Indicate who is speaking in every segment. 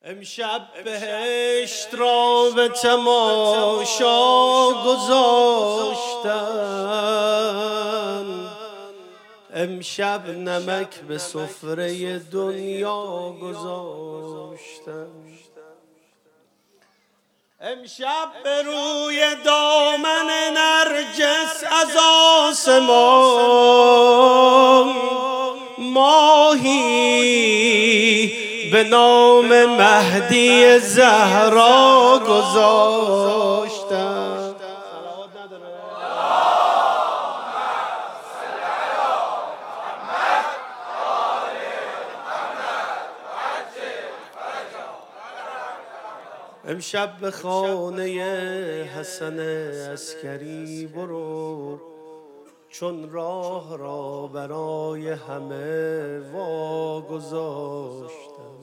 Speaker 1: امشب بهشت را به تماشا گذاشتن، امشب نمک به سفره دنیا گذاشتن. امشب به روی دامن نرجس از آسمان ماهی به نام مهدی زهرا گذاشتم. امشب به خانه حسن عسکری برو، چون راه را برای همه واگذاشتم.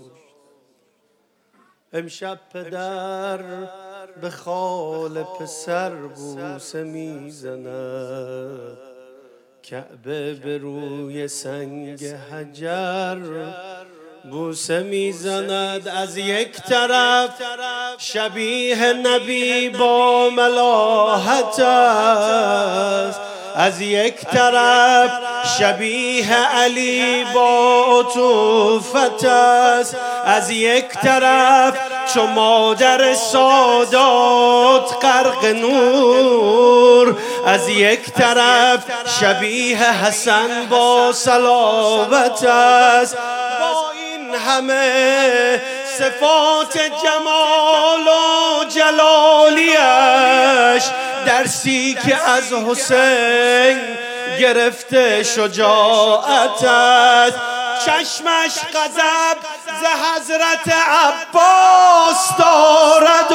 Speaker 1: امشب پدر به خال پسر بوسه میزند، کعبه به روی سنگ حجر بوسه میزند. از یک طرف شبیه نبی با ملاحت است، از یک طرف شبیه علی با عطوفت است، از یک طرف چو مادر سادات غرق نور، از یک طرف شبیه حسن با صلابت است. با این همه صفات جمال و جلالیش، درسی که از حسین گرفته شجاعت است. چشمش غضب ز حضرت عباس دارد و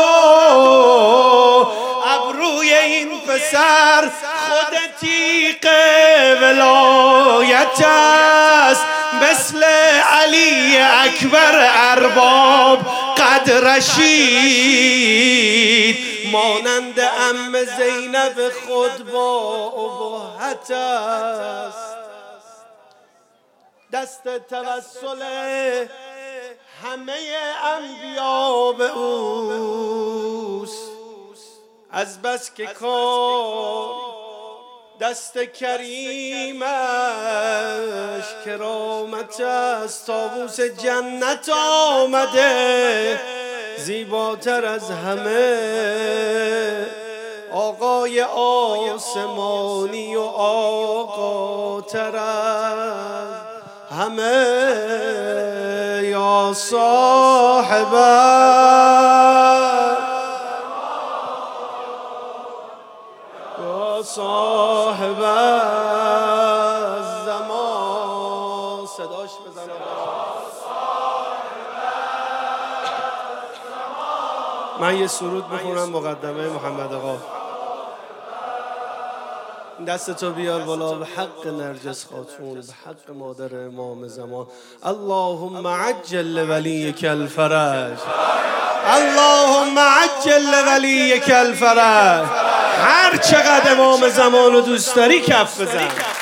Speaker 1: ابروی این پسر خود تیغ ولایت است. مثل علی اکبر ارباب قد رشید، مانند عم زینب خود با ابهت است. دست توسل همه انبیا به اوست، از بس که کار دست کریمش کرامت است. طاووس جنت آمده زیباتر از همه، آقای آسمانی و آقاتر از همه. یا صاحب یا صاحب الزمان، صداش بزن. من یه سرود بخونم مقدمه محمد آقا. دستتو بیار بالا به حق نرجس خاتون، به حق مادر امام زمان. اللهم عجل لولیک الفرج، اللهم عجل لولیک الفرج. هر چقدر امام زمان رو دوست داری کف بزن.